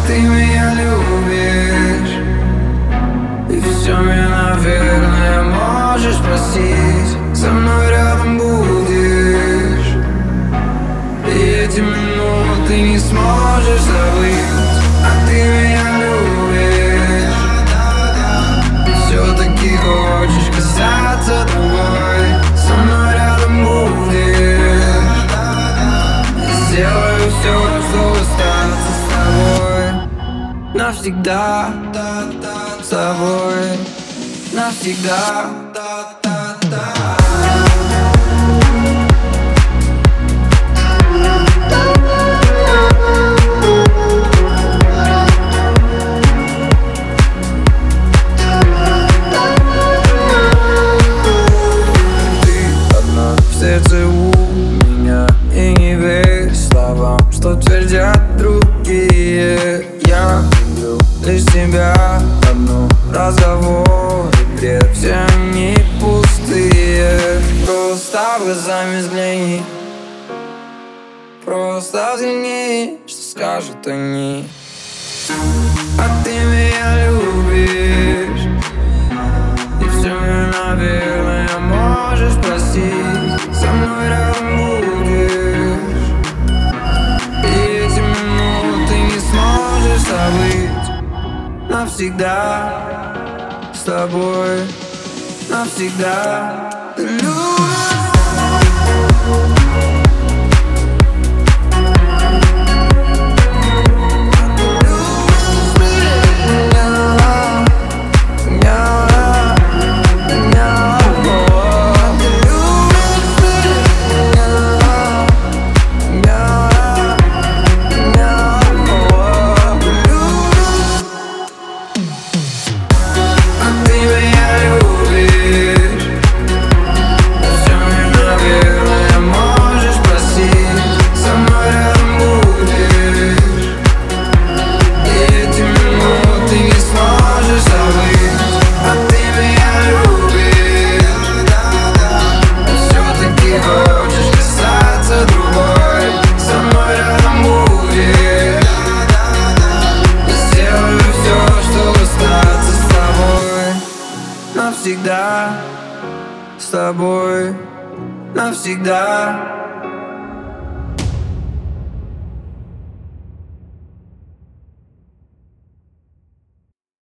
ты меня любишь, и все мне, наверное, можешь простить. Со мной рядом будешь, и эти минуты не сможешь забыть. А ты меня любишь, все-таки хочешь казаться другой. Со мной рядом будешь, сделаю все, чтобы остаться с тобой навсегда, с тобой навсегда. В сердце у меня, и не верь словам, что твердят другие. Я люблю лишь тебя одну. Разговоры, бред, все они пустые. Просто глазами взгляни, просто взгляни, что скажут они. А ты меня любишь, и все мне, наверное, можешь простить. Со мной рядом будешь, и эти минуты не сможешь забыть. Навсегда с тобой, навсегда. Ты любишь. Навсегда с тобой, навсегда.